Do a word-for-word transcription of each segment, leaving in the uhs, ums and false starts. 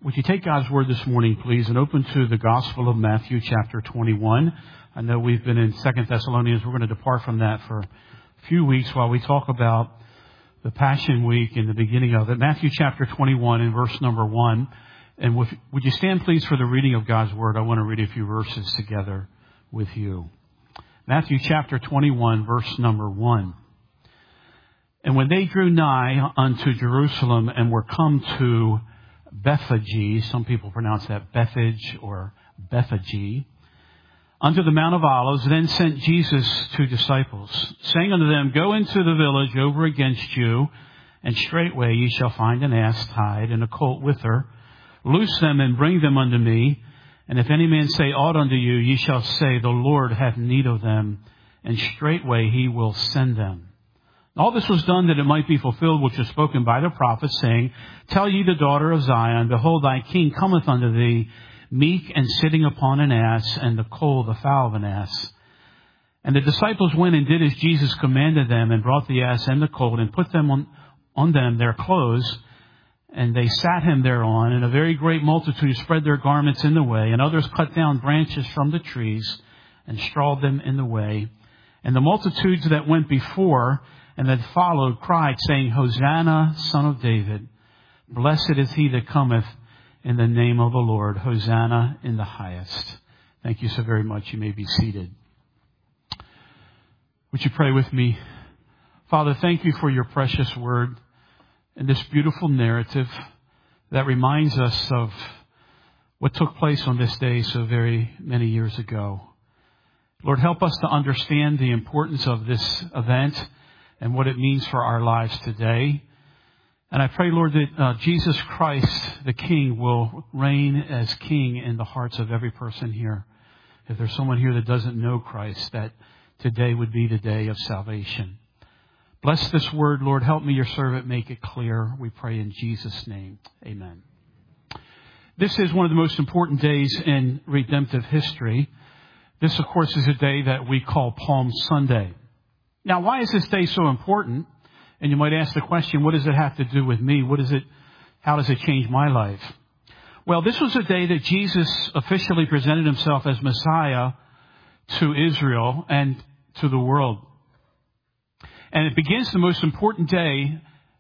Would you take God's Word this morning, please, and open to the Gospel of Matthew, chapter twenty-one. I know we've been in Second Thessalonians. We're going to depart from that for a few weeks while we talk about the Passion Week and the beginning of it. Matthew, chapter twenty-one, and verse number one. And would you stand, please, for the reading of God's Word? I want to read a few verses together with you. Matthew, chapter twenty-one, verse number one. And when they drew nigh unto Jerusalem and were come to Bethphage, some people pronounce that Bethage or Bethphage, unto the Mount of Olives, then sent Jesus two disciples, saying unto them, Go into the village over against you, and straightway ye shall find an ass tied, and a colt with her. Loose them and bring them unto me. And if any man say aught unto you, ye shall say, The Lord hath need of them, and straightway he will send them. All this was done that it might be fulfilled which was spoken by the prophet, saying, Tell ye the daughter of Zion, Behold, thy king cometh unto thee, meek and sitting upon an ass, and the colt the foal of an ass. And the disciples went and did as Jesus commanded them, and brought the ass and the colt, and put them on, on them their clothes, and they sat him thereon. And a very great multitude spread their garments in the way, and others cut down branches from the trees, and strawed them in the way. And the multitudes that went before and that followed cried, saying, Hosanna, Son of David. Blessed is he that cometh in the name of the Lord. Hosanna in the highest. Thank you so very much. You may be seated. Would you pray with me? Father, thank you for your precious word and this beautiful narrative that reminds us of what took place on this day so very many years ago. Lord, help us to understand the importance of this event and what it means for our lives today. And I pray, Lord, that uh, Jesus Christ, the King, will reign as King in the hearts of every person here. If there's someone here that doesn't know Christ, that today would be the day of salvation. Bless this word, Lord. Help me, your servant, make it clear. We pray in Jesus' name. Amen. This is one of the most important days in redemptive history. This, of course, is a day that we call Palm Sunday. Now, why is this day so important? And you might ask the question, what does it have to do with me? What is it? How does it change my life? Well, this was a day that Jesus officially presented himself as Messiah to Israel and to the world. And it begins the most important day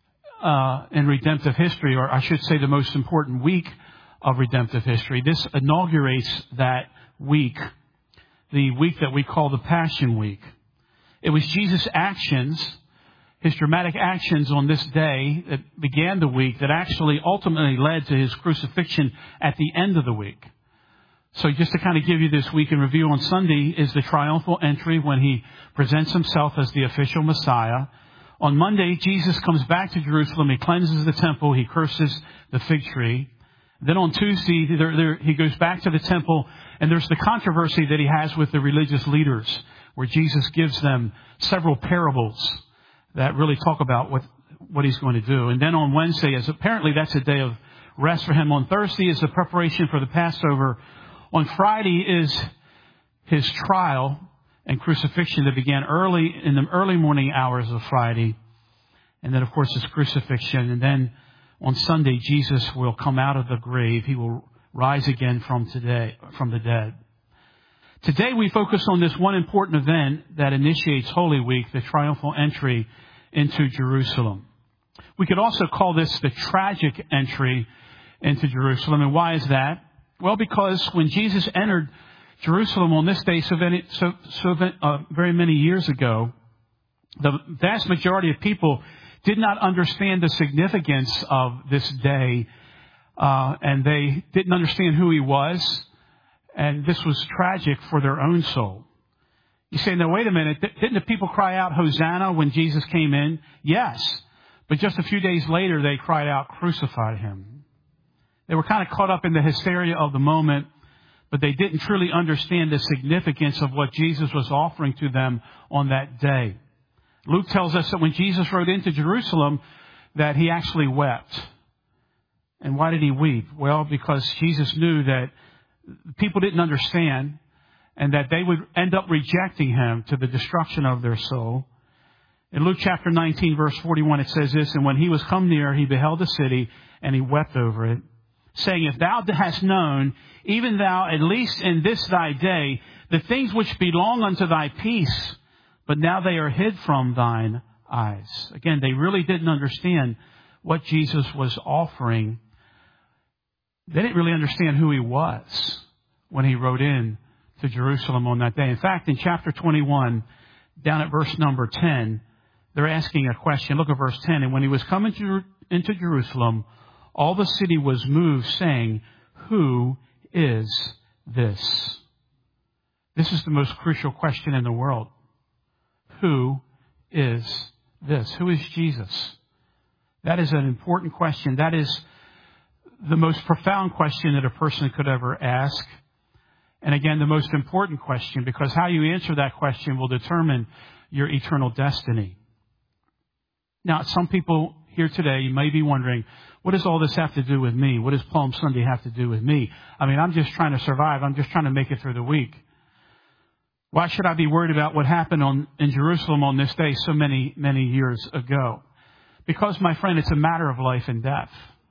uh, in redemptive history, or I should say the most important week of redemptive history. This inaugurates that week, the week that we call the Passion Week. It was Jesus' actions, his dramatic actions on this day that began the week that actually ultimately led to his crucifixion at the end of the week. So just to kind of give you this week in review, on Sunday is the triumphal entry when he presents himself as the official Messiah. On Monday, Jesus comes back to Jerusalem. He cleanses the temple. He curses the fig tree. Then on Tuesday, there, there, he goes back to the temple, and there's the controversy that he has with the religious leaders, where Jesus gives them several parables that really talk about what, what he's going to do. And then on Wednesday, as apparently that's a day of rest for him. On Thursday is the preparation for the Passover. On Friday is his trial and crucifixion that began early in the early morning hours of Friday. And then, of course, his crucifixion. And then on Sunday, Jesus will come out of the grave. He will rise again from today, from the dead. Today we focus on this one important event that initiates Holy Week, the triumphal entry into Jerusalem. We could also call this the tragic entry into Jerusalem. And why is that? Well, because when Jesus entered Jerusalem on this day so very, so, so, uh, very many years ago, the vast majority of people did not understand the significance of this day, uh, and they didn't understand who he was. And this was tragic for their own soul. You say, now, wait a minute. Didn't the people cry out, Hosanna, when Jesus came in? Yes. But just a few days later, they cried out, crucify him. They were kind of caught up in the hysteria of the moment, but they didn't truly understand the significance of what Jesus was offering to them on that day. Luke tells us that when Jesus rode into Jerusalem, that he actually wept. And why did he weep? Well, because Jesus knew that people didn't understand, and that they would end up rejecting him to the destruction of their soul. In Luke chapter nineteen, verse forty-one, it says this, And when he was come near, he beheld the city, and he wept over it, saying, if thou hast known, even thou, at least in this thy day, the things which belong unto thy peace, but now they are hid from thine eyes. Again, they really didn't understand what Jesus was offering. They didn't really understand who he was when he rode in to Jerusalem on that day. In fact, in chapter twenty-one, down at verse number ten, they're asking a question. Look at verse ten. And when he was coming to, into Jerusalem, all the city was moved, saying, who is this? This is the most crucial question in the world. Who is this? Who is Jesus? That is an important question. That is the most profound question that a person could ever ask. And again, the most important question, because how you answer that question will determine your eternal destiny. Now, some people here today, you may be wondering, what does all this have to do with me? What does Palm Sunday have to do with me? I mean, I'm just trying to survive. I'm just trying to make it through the week. Why should I be worried about what happened on, in Jerusalem on this day so many, many years ago? Because, my friend, it's a matter of life and death.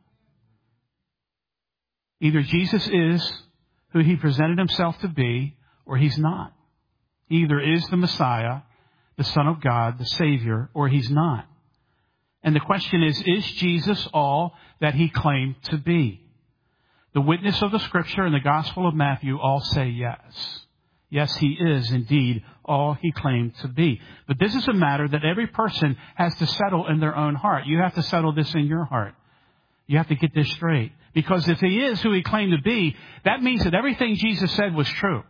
Either Jesus is who he presented himself to be, or he's not. He either is the Messiah, the Son of God, the Savior, or he's not. And the question is, is Jesus all that he claimed to be? The witness of the Scripture and the Gospel of Matthew all say yes. Yes, he is indeed all he claimed to be. But this is a matter that every person has to settle in their own heart. You have to settle this in your heart. You have to get this straight. Because if he is who he claimed to be, that means that everything Jesus said was true.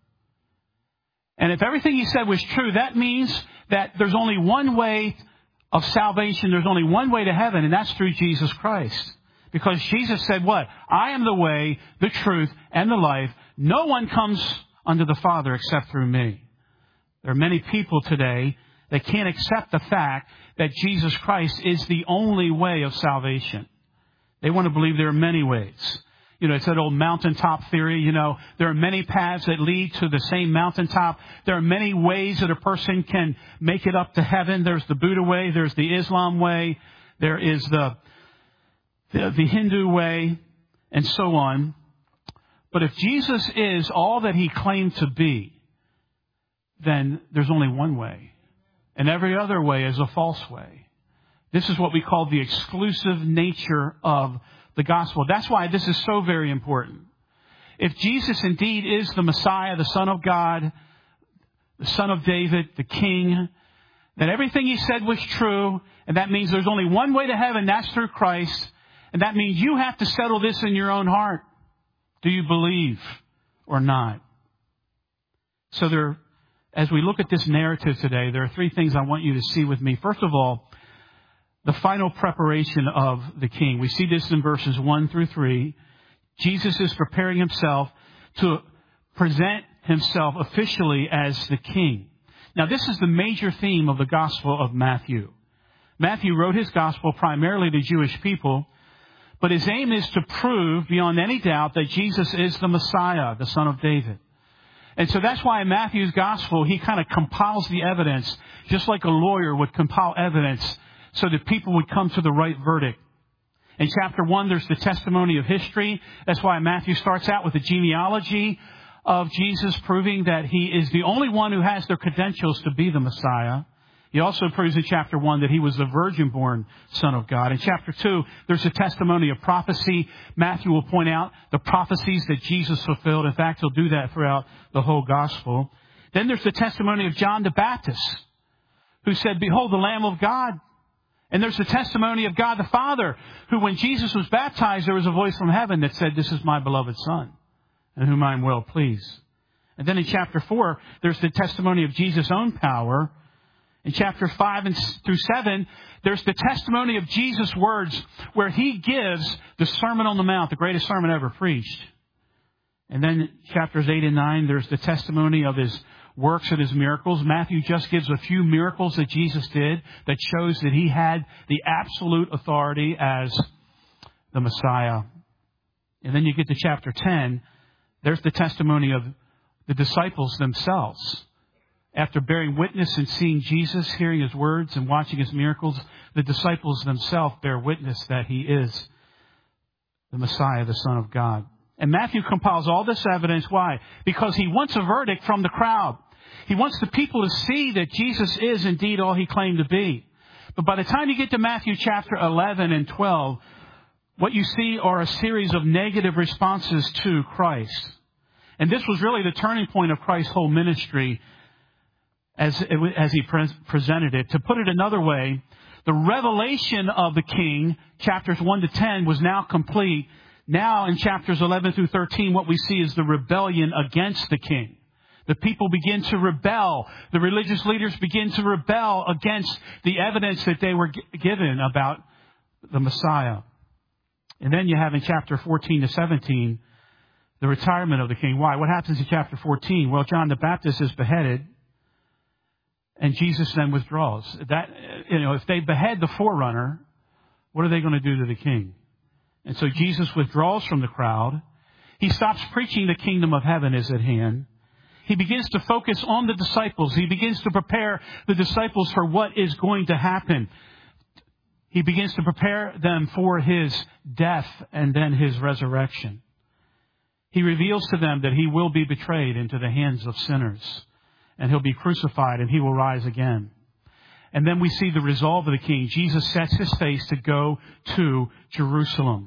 And if everything he said was true, that means that there's only one way of salvation. There's only one way to heaven, and that's through Jesus Christ. Because Jesus said what? I am the way, the truth, and the life. No one comes unto the Father except through me. There are many people today that can't accept the fact that Jesus Christ is the only way of salvation. They want to believe there are many ways. You know, it's that old mountaintop theory. You know, there are many paths that lead to the same mountaintop. There are many ways that a person can make it up to heaven. There's the Buddha way. There's the Islam way. There is the, the, the Hindu way, and so on. But if Jesus is all that he claimed to be, then there's only one way. And every other way is a false way. This is what we call the exclusive nature of the gospel. That's why this is so very important. If Jesus indeed is the Messiah, the Son of God, the Son of David, the King, then everything he said was true, and that means there's only one way to heaven, that's through Christ, and that means you have to settle this in your own heart. Do you believe or not? So there, as we look at this narrative today, there are three things I want you to see with me. First of all, the final preparation of the king. We see this in verses one through three. Jesus is preparing himself to present himself officially as the king. Now, this is the major theme of the Gospel of Matthew. Matthew wrote his Gospel primarily to Jewish people, but his aim is to prove beyond any doubt that Jesus is the Messiah, the Son of David. And so that's why in Matthew's Gospel, he kind of compiles the evidence, just like a lawyer would compile evidence, so that people would come to the right verdict. In chapter one, there's the testimony of history. That's why Matthew starts out with the genealogy of Jesus, proving that he is the only one who has the credentials to be the Messiah. He also proves in chapter one that he was the virgin-born Son of God. In chapter two, there's a testimony of prophecy. Matthew will point out the prophecies that Jesus fulfilled. In fact, he'll do that throughout the whole gospel. Then there's the testimony of John the Baptist, who said, "Behold, the Lamb of God." And there's the testimony of God the Father, who when Jesus was baptized, there was a voice from heaven that said, "This is my beloved Son, in whom I am well pleased." And then in chapter four, there's the testimony of Jesus' own power. In chapter five and through seven, there's the testimony of Jesus' words, where he gives the Sermon on the Mount, the greatest sermon ever preached. And then chapters eight and nine, there's the testimony of his works and his miracles. Matthew just gives a few miracles that Jesus did that shows that he had the absolute authority as the Messiah. And then you get to chapter ten. There's the testimony of the disciples themselves. After bearing witness and seeing Jesus, hearing his words and watching his miracles, the disciples themselves bear witness that he is the Messiah, the Son of God. And Matthew compiles all this evidence. Why? Because he wants a verdict from the crowd. He wants the people to see that Jesus is indeed all he claimed to be. But by the time you get to Matthew chapter eleven and twelve, what you see are a series of negative responses to Christ. And this was really the turning point of Christ's whole ministry as, as he pre- presented it. To put it another way, the revelation of the King, chapters one to ten, was now complete. Now in chapters eleven through thirteen, what we see is the rebellion against the King. The people begin to rebel. The religious leaders begin to rebel against the evidence that they were g- given about the Messiah. And then you have in chapter fourteen to seventeen, the retirement of the King. Why? What happens in chapter fourteen? Well, John the Baptist is beheaded, and Jesus then withdraws. That, you know, if they behead the forerunner, what are they going to do to the King? And so Jesus withdraws from the crowd. He stops preaching the kingdom of heaven is at hand. He begins to focus on the disciples. He begins to prepare the disciples for what is going to happen. He begins to prepare them for his death and then his resurrection. He reveals to them that he will be betrayed into the hands of sinners, and he'll be crucified and he will rise again. And then we see the resolve of the King. Jesus sets his face to go to Jerusalem.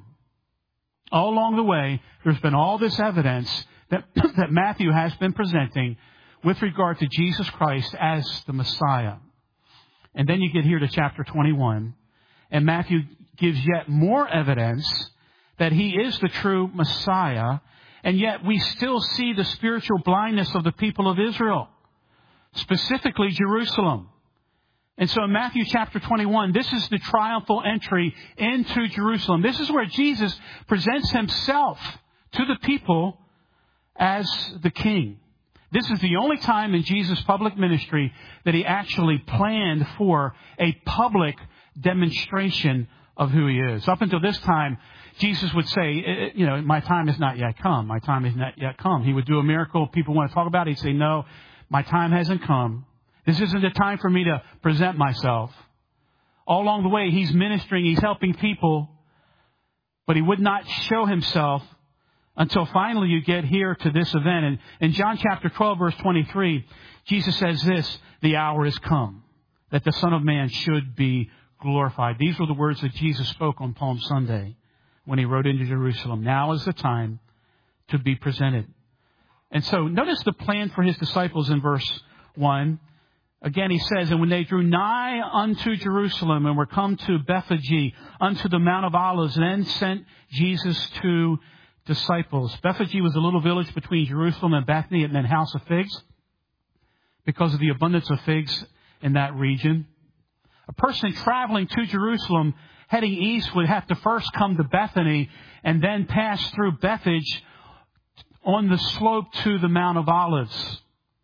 All along the way, there's been all this evidence that, that Matthew has been presenting with regard to Jesus Christ as the Messiah. And then you get here to chapter twenty-one, and Matthew gives yet more evidence that he is the true Messiah, and yet we still see the spiritual blindness of the people of Israel, specifically Jerusalem. And so in Matthew chapter twenty-one, this is the triumphal entry into Jerusalem. This is where Jesus presents himself to the people as the King. This is the only time in Jesus' public ministry that he actually planned for a public demonstration of who he is. Up until this time, Jesus would say, you know, my time has not yet come. My time has not yet come. He would do a miracle. People want to talk about it. He'd say, no, my time hasn't come. This isn't the time for me to present myself. All along the way, he's ministering. He's helping people. But he would not show himself until finally you get here to this event. And in John chapter twelve, verse twenty-three, Jesus says this, the hour has come that the Son of Man should be glorified. These were the words that Jesus spoke on Palm Sunday when he rode into Jerusalem. Now is the time to be presented. And so notice the plan for his disciples in verse one. Again, he says, and when they drew nigh unto Jerusalem and were come to Bethphage, unto the Mount of Olives, then sent Jesus two disciples. Bethphage was a little village between Jerusalem and Bethany. It meant house of figs because of the abundance of figs in that region. A person traveling to Jerusalem heading east would have to first come to Bethany and then pass through Bethphage on the slope to the Mount of Olives.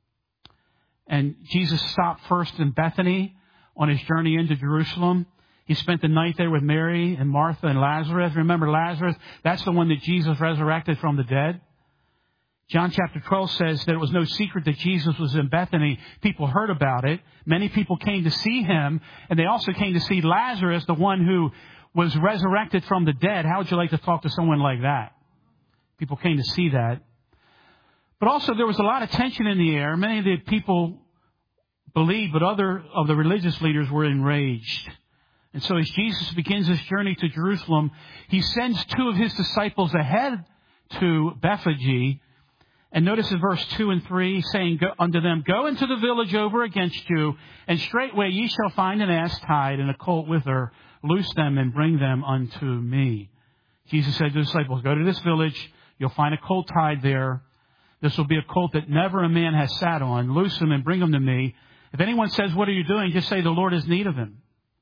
And Jesus stopped first in Bethany on his journey into Jerusalem. He spent the night there with Mary and Martha and Lazarus. Remember Lazarus? That's the one that Jesus resurrected from the dead. John chapter twelve says that it was no secret that Jesus was in Bethany. People heard about it. Many people came to see him, and they also came to see Lazarus, the one who was resurrected from the dead. How would you like to talk to someone like that? People came to see that. But also there was a lot of tension in the air. Many of the people believed, but other of the religious leaders were enraged. And so as Jesus begins his journey to Jerusalem, he sends two of his disciples ahead to Bethphage. And notice in verse two and three, saying go, unto them, go into the village over against you, and straightway ye shall find an ass tied and a colt with her. Loose them and bring them unto me. Jesus said to the disciples, go to this village. You'll find a colt tied there. This will be a colt that never a man has sat on. Loose them and bring them to me. If anyone says, what are you doing? Just say the Lord has need of him.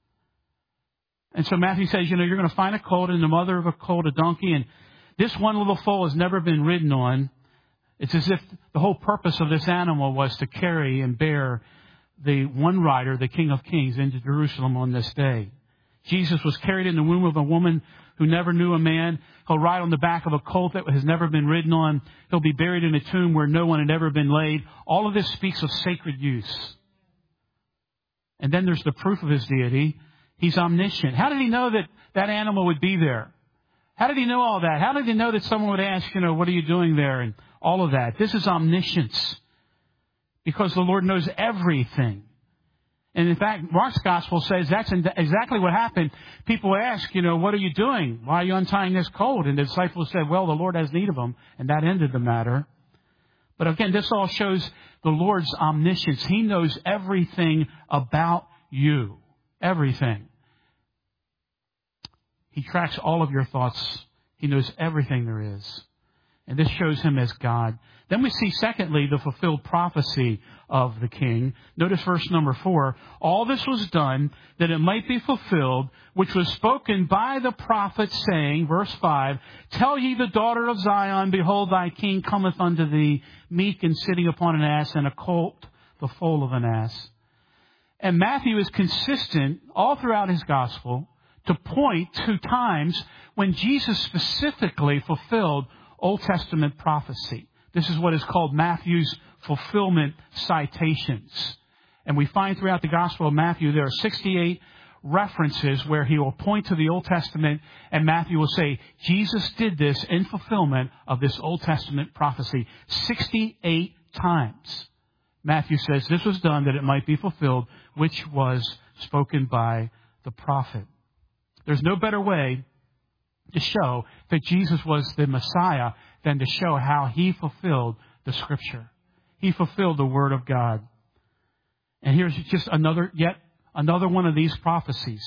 And so Matthew says, you know, you're going to find a colt and the mother of a colt, a donkey. And this one little foal has never been ridden on. It's as if the whole purpose of this animal was to carry and bear the one rider, the King of Kings, into Jerusalem on this day. Jesus was carried in the womb of a woman who never knew a man. He'll ride on the back of a colt that has never been ridden on. He'll be buried in a tomb where no one had ever been laid. All of this speaks of sacred use. And then there's the proof of his deity. He's omniscient. How did he know that that animal would be there? How did he know all that? How did he know that someone would ask, you know, what are you doing there? And all of that. This is omniscience. Because the Lord knows everything. And in fact, Mark's gospel says that's exactly what happened. People ask, you know, what are you doing? Why are you untying this colt? And the disciples said, well, the Lord has need of him. And that ended the matter. But again, this all shows the Lord's omniscience. He knows everything about you. Everything. He tracks all of your thoughts. He knows everything there is. And this shows him as God. Then we see, secondly, the fulfilled prophecy of the king. Notice verse number four. All this was done that it might be fulfilled, which was spoken by the prophet, saying, verse five, tell ye the daughter of Zion, behold, thy king cometh unto thee, meek and sitting upon an ass, and a colt, the foal of an ass. And Matthew is consistent all throughout his gospel to point to times when Jesus specifically fulfilled Old Testament prophecy. This is what is called Matthew's fulfillment citations. And we find throughout the Gospel of Matthew there are sixty-eight references where he will point to the Old Testament, and Matthew will say, Jesus did this in fulfillment of this Old Testament prophecy. sixty-eight times. Matthew says this was done that it might be fulfilled, which was spoken by the prophet. There's no better way to show that Jesus was the Messiah than to show how he fulfilled the Scripture. He fulfilled the Word of God. And here's just another, yet another one of these prophecies.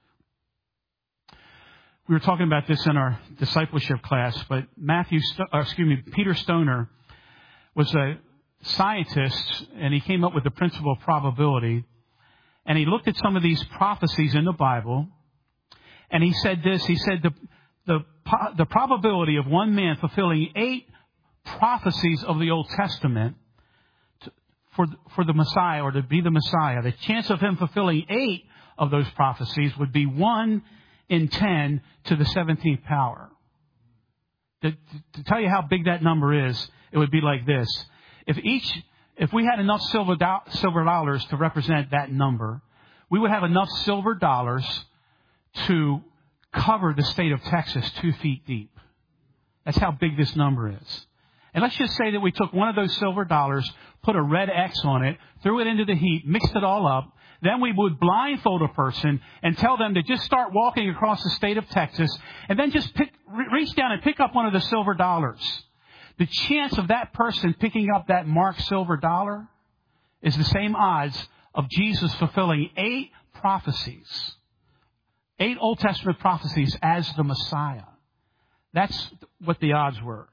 We were talking about this in our discipleship class, but Matthew, or excuse me, Peter Stoner was a scientist, and he came up with the principle of probability. And he looked at some of these prophecies in the Bible, and he said this. He said the The, the probability of one man fulfilling eight prophecies of the Old Testament to, for, for the Messiah, or to be the Messiah, the chance of him fulfilling eight of those prophecies would be one in ten to the seventeenth power. To, to tell you how big that number is, it would be like this. If each, if we had enough silver, do, silver dollars to represent that number, we would have enough silver dollars to cover the state of Texas two feet deep. That's how big this number is. And let's just say that we took one of those silver dollars, put a red X on it, threw it into the heat, mixed it all up. Then we would blindfold a person and tell them to just start walking across the state of Texas, and then just pick, reach down and pick up one of the silver dollars. The chance of that person picking up that marked silver dollar is the same odds of Jesus fulfilling eight prophecies. Eight Old Testament prophecies as the Messiah. That's what the odds were.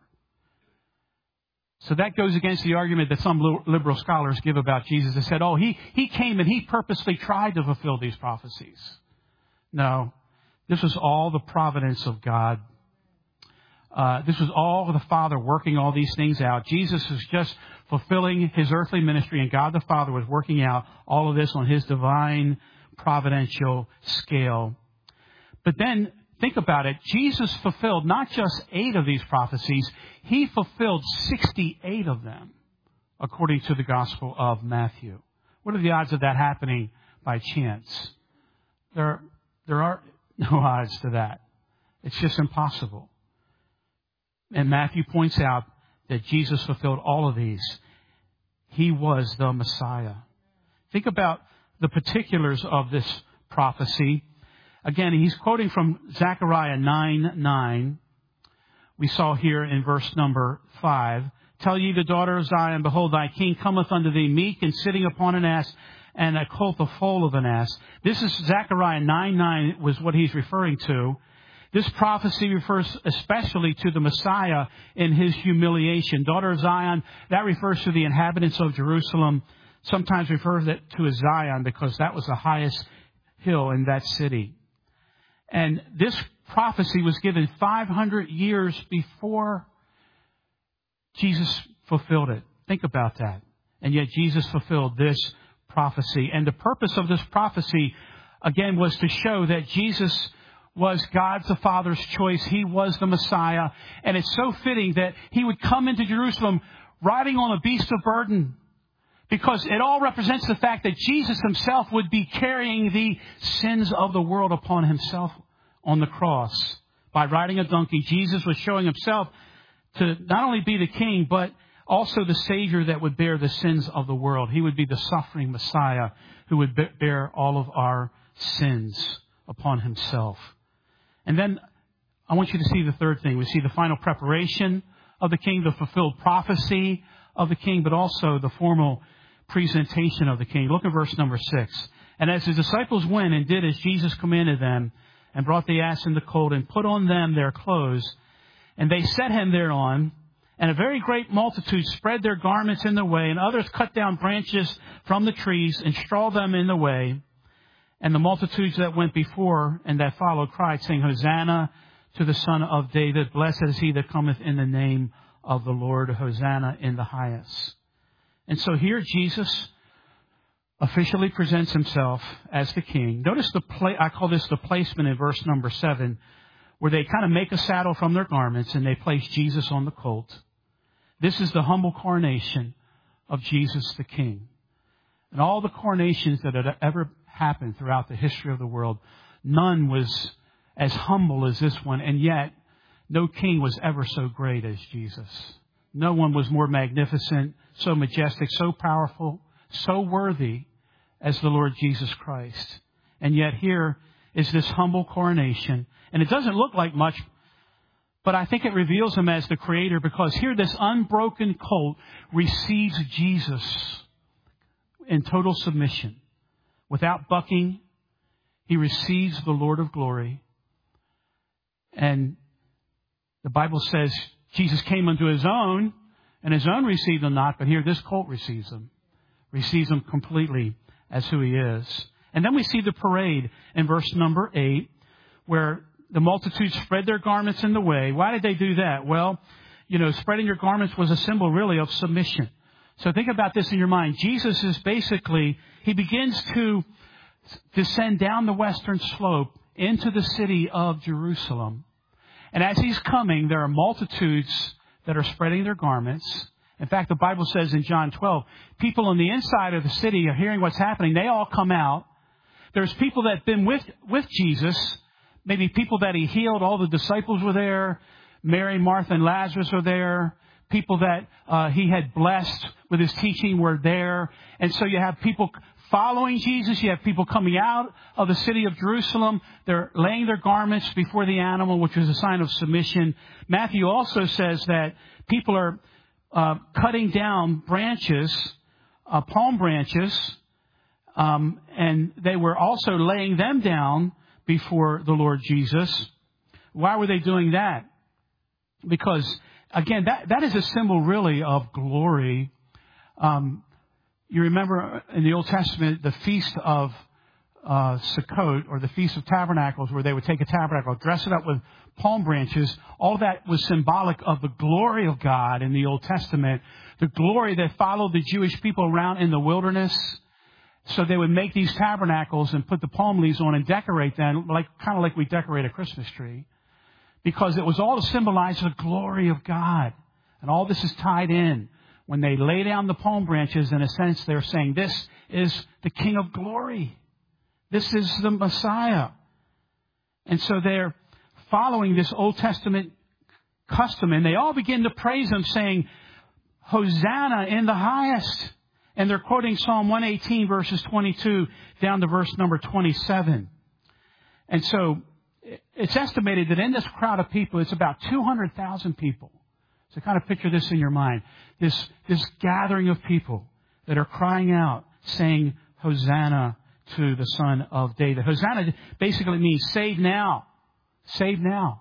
So that goes against the argument that some liberal scholars give about Jesus. They said, oh, he, he came and he purposely tried to fulfill these prophecies. No, this was all the providence of God. Uh, this was all the Father working all these things out. Jesus was just fulfilling his earthly ministry, and God the Father was working out all of this on his divine providential scale. But then, think about it. Jesus fulfilled not just eight of these prophecies. He fulfilled sixty-eight of them, according to the Gospel of Matthew. What are the odds of that happening by chance? There, there are no odds to that. It's just impossible. And Matthew points out that Jesus fulfilled all of these. He was the Messiah. Think about the particulars of this prophecy. Again, he's quoting from Zechariah nine nine. We saw here in verse number five. Tell ye the daughter of Zion, behold, thy king cometh unto thee meek and sitting upon an ass, and a colt the foal of an ass. This is Zechariah nine nine was what he's referring to. This prophecy refers especially to the Messiah in his humiliation. Daughter of Zion, that refers to the inhabitants of Jerusalem. Sometimes refers to as Zion because that was the highest hill in that city. And this prophecy was given five hundred years before Jesus fulfilled it. Think about that. And yet Jesus fulfilled this prophecy. And the purpose of this prophecy, again, was to show that Jesus was God the Father's choice. He was the Messiah. And it's so fitting that he would come into Jerusalem riding on a beast of burden, because it all represents the fact that Jesus himself would be carrying the sins of the world upon himself on the cross. By riding a donkey, Jesus was showing himself to not only be the king, but also the Savior that would bear the sins of the world. He would be the suffering Messiah who would bear all of our sins upon himself. And then I want you to see the third thing. We see the final preparation of the king, the fulfilled prophecy of the king, but also the formal presentation of the king. Look at verse number six. And as his disciples went and did as Jesus commanded them, and brought the ass and the colt, and put on them their clothes, and they set him thereon, and a very great multitude spread their garments in the way, and others cut down branches from the trees and straw them in the way. And the multitudes that went before and that followed cried, saying, Hosanna to the Son of David. Blessed is he that cometh in the name of the Lord. Hosanna in the highest. And so here Jesus officially presents himself as the king. Notice the play, I call this the placement in verse number seven, where they kind of make a saddle from their garments and they place Jesus on the colt. This is the humble coronation of Jesus the king. And all the coronations that had ever happened throughout the history of the world, none was as humble as this one, and yet no king was ever so great as Jesus. No one was more magnificent, so majestic, so powerful, so worthy as the Lord Jesus Christ. And yet here is this humble coronation. And it doesn't look like much, but I think it reveals him as the creator, because here this unbroken colt receives Jesus in total submission. Without bucking, he receives the Lord of glory. And the Bible says Jesus came unto his own, and his own received him not, but here this colt receives him. Receives him completely as who he is. And then we see the parade in verse number eight, where the multitude spread their garments in the way. Why did they do that? Well, you know, spreading your garments was a symbol really of submission. So think about this in your mind. Jesus is basically, he begins to descend down the western slope into the city of Jerusalem. And as he's coming, there are multitudes that are spreading their garments. In fact, the Bible says in John twelve, people on the inside of the city are hearing what's happening. They all come out. There's people that have been with, with Jesus, maybe people that he healed. All the disciples were there. Mary, Martha, and Lazarus were there. People that uh, he had blessed with his teaching were there. And so you have people following Jesus. You have people coming out of the city of Jerusalem. They're laying their garments before the animal, which was a sign of submission. Matthew also says that people are uh, cutting down branches, uh, palm branches, um, and they were also laying them down before the Lord Jesus. Why were they doing that? Because, again, that, that is a symbol really of glory. Um, you remember in the Old Testament, the Feast of uh, Sukkot, or the Feast of Tabernacles, where they would take a tabernacle, dress it up with palm branches. All that was symbolic of the glory of God in the Old Testament, the glory that followed the Jewish people around in the wilderness. So they would make these tabernacles and put the palm leaves on and decorate them, like kind of like we decorate a Christmas tree, because it was all to symbolize the glory of God. And all this is tied in. When they lay down the palm branches, in a sense, they're saying, this is the King of glory. This is the Messiah. And so they're following this Old Testament custom, and they all begin to praise him, saying, Hosanna in the highest. And they're quoting Psalm one eighteen, verses twenty-two down to verse number twenty-seven. And so it's estimated that in this crowd of people, it's about two hundred thousand people. So kind of picture this in your mind. This, this gathering of people that are crying out, saying, Hosanna to the Son of David. Hosanna basically means save now. Save now.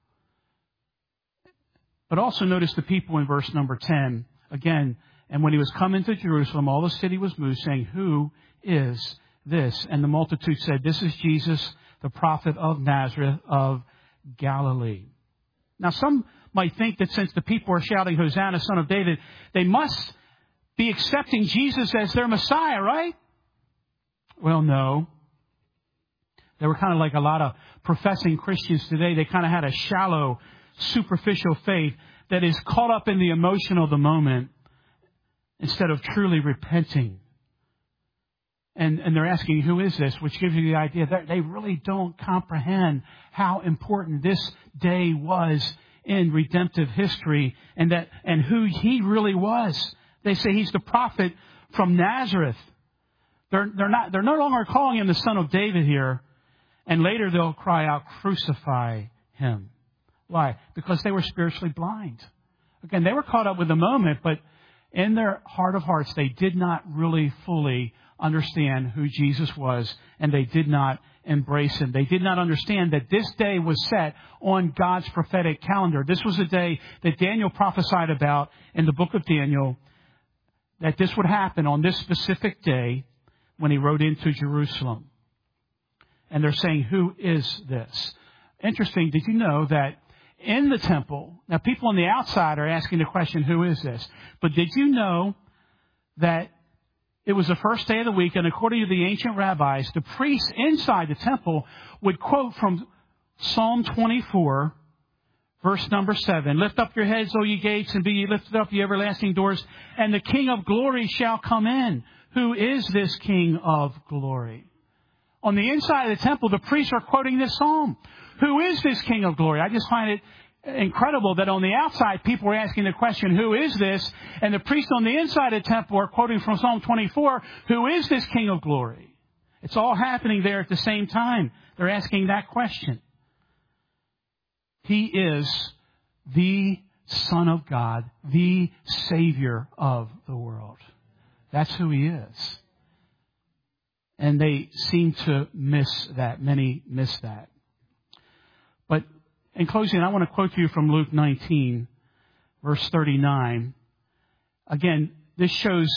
But also notice the people in verse number ten. Again, and when he was come into Jerusalem, all the city was moved, saying, Who is this? And the multitude said, This is Jesus, the prophet of Nazareth of Galilee. Now, some might think that since the people are shouting, Hosanna, Son of David, they must be accepting Jesus as their Messiah, right? Well, no. They were kind of like a lot of professing Christians today. They kind of had a shallow, superficial faith that is caught up in the emotion of the moment instead of truly repenting And, and they're asking, who is this? Which gives you the idea that they really don't comprehend how important this day was in redemptive history and that, and who he really was. They say he's the prophet from Nazareth. They're, they're not, they're no longer calling him the son of David here. And later they'll cry out, crucify him. Why? Because they were spiritually blind. Again, they were caught up with the moment, but in their heart of hearts, they did not really fully understand who Jesus was, and they did not embrace him. They did not understand that this day was set on God's prophetic calendar. This was a day that Daniel prophesied about in the book of Daniel, that this would happen on this specific day when he rode into Jerusalem. And they're saying, who is this? Interesting, did you know that in the temple, now people on the outside are asking the question, who is this? But did you know that it was the first day of the week, and according to the ancient rabbis, the priests inside the temple would quote from Psalm twenty-four, verse number seven, lift up your heads, O ye gates, and be ye lifted up, ye everlasting doors, and the King of glory shall come in. Who is this King of glory? On the inside of the temple, the priests are quoting this psalm. Who is this King of glory? I just find it incredible that on the outside, people are asking the question, who is this? And the priests on the inside of the temple are quoting from Psalm twenty-four, who is this King of glory? It's all happening there at the same time. They're asking that question. He is the Son of God, the Savior of the world. That's who he is. And they seem to miss that. Many miss that. But in closing, I want to quote to you from Luke nineteen, verse thirty-nine. Again, this shows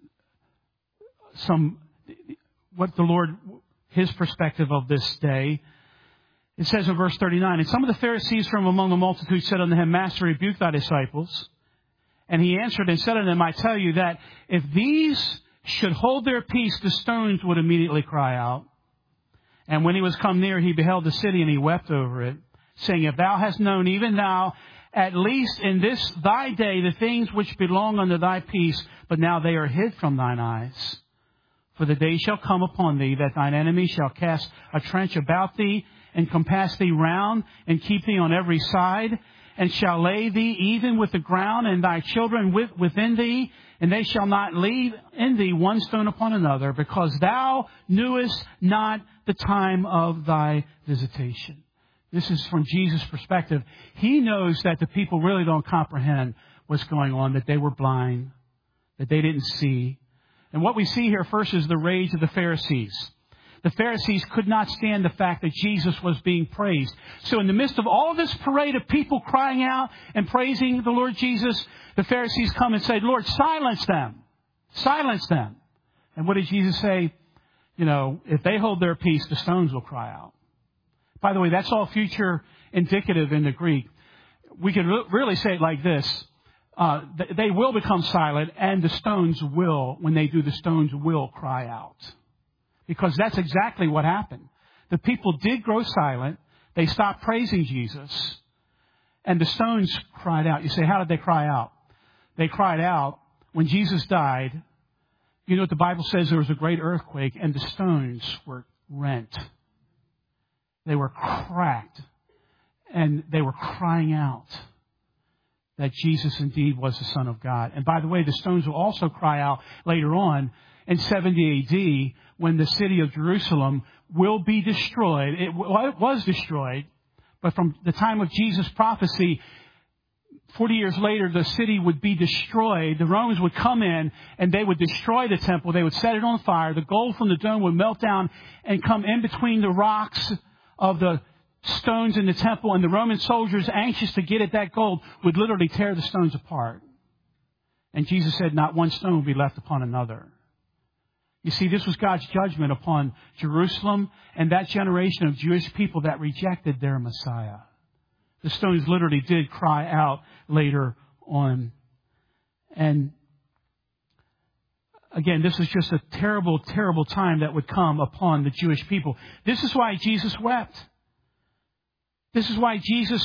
some, what the Lord, his perspective of this day. It says in verse thirty-nine, and some of the Pharisees from among the multitude said unto him, Master, rebuke thy disciples. And he answered and said unto them, I tell you that if these should hold their peace, the stones would immediately cry out. And when he was come near, he beheld the city, and he wept over it, saying, if thou hast known, even thou, at least in this thy day, the things which belong unto thy peace, but now they are hid from thine eyes. For the day shall come upon thee, that thine enemy shall cast a trench about thee, and compass thee round, and keep thee on every side, and shall lay thee even with the ground, and thy children with, within thee, and they shall not leave in thee one stone upon another, because thou knewest not the time of thy visitation. This is from Jesus' perspective. He knows that the people really don't comprehend what's going on, that they were blind, that they didn't see. And what we see here first is the rage of the Pharisees. The Pharisees could not stand the fact that Jesus was being praised. So in the midst of all this parade of people crying out and praising the Lord Jesus, the Pharisees come and say, Lord, silence them. Silence them. And what did Jesus say? You know, if they hold their peace, the stones will cry out. By the way, that's all future indicative in the Greek. We could re- really say it like this. Uh, th- they will become silent, and the stones will, when they do, the stones will cry out. Because that's exactly what happened. The people did grow silent. They stopped praising Jesus. And the stones cried out. You say, how did they cry out? They cried out when Jesus died. You know what the Bible says? There was a great earthquake, and the stones were rent. They were cracked. And they were crying out that Jesus indeed was the Son of God. And by the way, the stones will also cry out later on in seventy A D when the city of Jerusalem will be destroyed. It was destroyed, but from the time of Jesus' prophecy, forty years later, the city would be destroyed. The Romans would come in and they would destroy the temple. They would set it on fire. The gold from the dome would melt down and come in between the rocks of the stones in the temple. And the Roman soldiers, anxious to get at that gold, would literally tear the stones apart. And Jesus said, not one stone will be left upon another. You see, this was God's judgment upon Jerusalem and that generation of Jewish people that rejected their Messiah. The stones literally did cry out later on. And again, this was just a terrible, terrible time that would come upon the Jewish people. This is why Jesus wept. This is why Jesus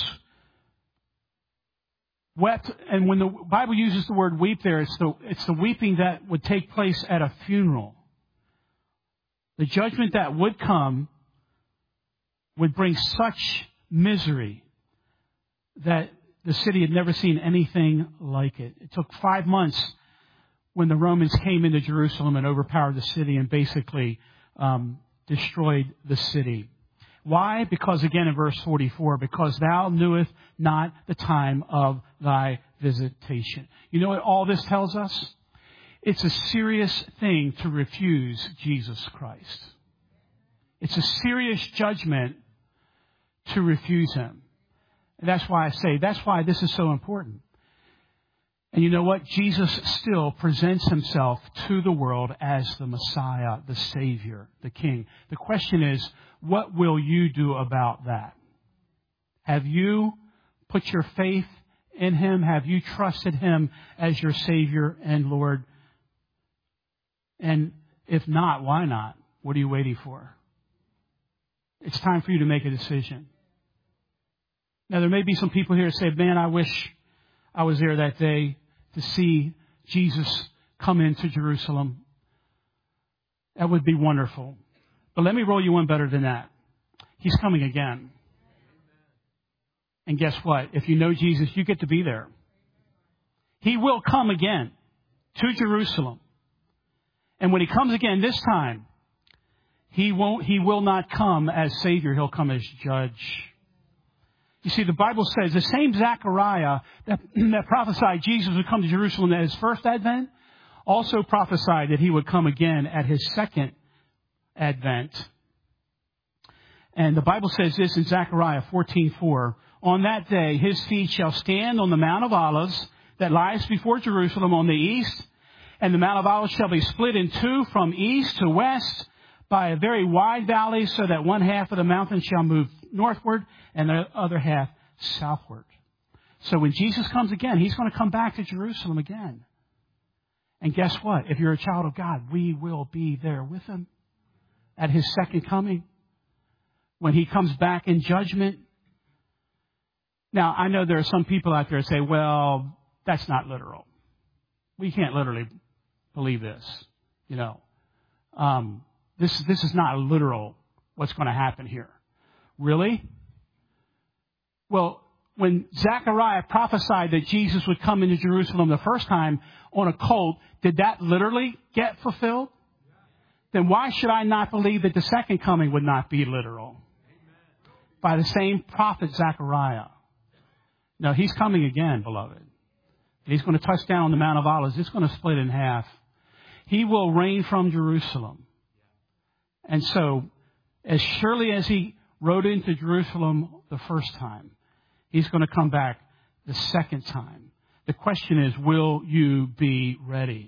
wept. And when the Bible uses the word weep there, it's the, it's the weeping that would take place at a funeral. The judgment that would come would bring such misery that the city had never seen anything like it. It took five months when the Romans came into Jerusalem and overpowered the city and basically um, destroyed the city. Why? Because again in verse forty-four, because thou knewest not the time of thy visitation. You know what all this tells us? It's a serious thing to refuse Jesus Christ. It's a serious judgment to refuse Him. And that's why I say, that's why this is so important. And you know what? Jesus still presents Himself to the world as the Messiah, the Savior, the King. The question is, what will you do about that? Have you put your faith in Him? Have you trusted Him as your Savior and Lord? And if not, why not? What are you waiting for? It's time for you to make a decision. Now, there may be some people here that say, man, I wish I was there that day to see Jesus come into Jerusalem. That would be wonderful. But let me roll you one better than that. He's coming again. And guess what? If you know Jesus, you get to be there. He will come again to Jerusalem. And when He comes again this time, He won't, He will not come as Savior. He'll come as Judge. You see, the Bible says the same Zechariah that, that prophesied Jesus would come to Jerusalem at His first advent also prophesied that He would come again at His second advent. And the Bible says this in Zechariah fourteen four. On that day, His feet shall stand on the Mount of Olives that lies before Jerusalem on the east, and the Mount of Olives shall be split in two from east to west by a very wide valley, so that one half of the mountain shall move northward and the other half southward. So when Jesus comes again, He's going to come back to Jerusalem again. And guess what? If you're a child of God, we will be there with Him at His second coming. When He comes back in judgment. Now, I know there are some people out there that say, well, that's not literal. We can't literally believe this. You know, um, this, this is not literal what's going to happen here. Really? Well, when Zechariah prophesied that Jesus would come into Jerusalem the first time on a colt, did that literally get fulfilled? Then why should I not believe that the second coming would not be literal? By the same prophet Zechariah. No, He's coming again, beloved. He's going to touch down on the Mount of Olives. It's going to split in half. He will reign from Jerusalem. And so, as surely as He rode into Jerusalem the first time, He's going to come back the second time. The question is, will you be ready?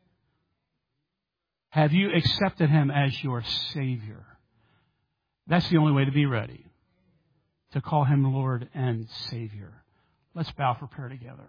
Have you accepted Him as your Savior? That's the only way to be ready. To call Him Lord and Savior. Let's bow for prayer together.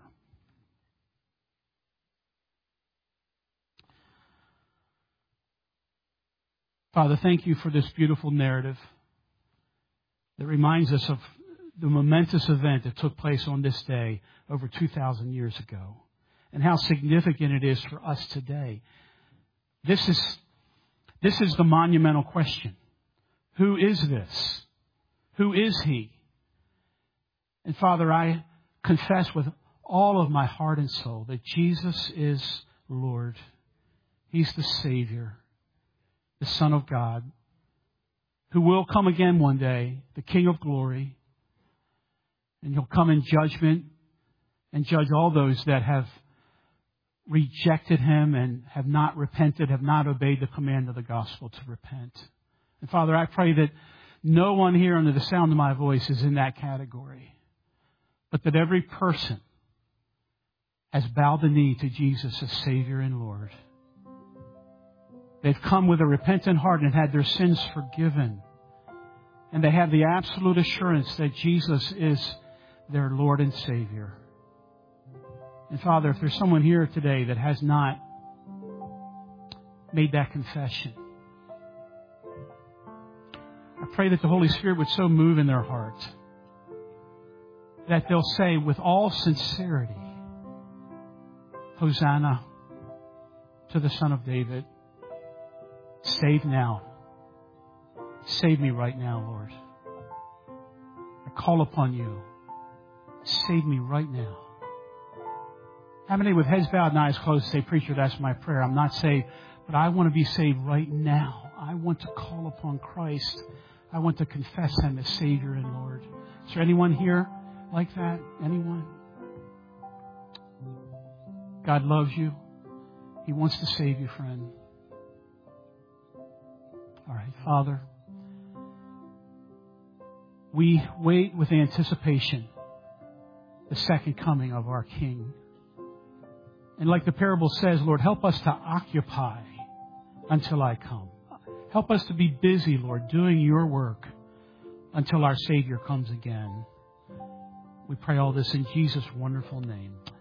Father, thank You for this beautiful narrative that reminds us of the momentous event that took place on this day over two thousand years ago, and how significant it is for us today. This is, this is the monumental question. Who is this? Who is He? And Father, I confess with all of my heart and soul that Jesus is Lord. He's the Savior, the Son of God, who will come again one day, the King of glory. And He'll come in judgment and judge all those that have rejected Him and have not repented, have not obeyed the command of the gospel to repent. And Father, I pray that no one here under the sound of my voice is in that category, but that every person has bowed the knee to Jesus as Savior and Lord. They've come with a repentant heart and had their sins forgiven. And they have the absolute assurance that Jesus is their Lord and Savior. And Father, if there's someone here today that has not made that confession, I pray that the Holy Spirit would so move in their heart that they'll say with all sincerity, Hosanna to the Son of David. Save now Save me right now, Lord. I call upon you. Save me right now. How many with heads bowed and eyes closed say, Preacher, that's my prayer. I'm not saved, but I want to be saved right now. I want to call upon Christ. I want to confess Him as Savior and Lord. Is there anyone here like that? Anyone? God loves you. He wants to save you, friend. All right, Father, we wait with anticipation the second coming of our King. And like the parable says, Lord, help us to occupy until I come. Help us to be busy, Lord, doing your work until our Savior comes again. We pray all this in Jesus' wonderful name.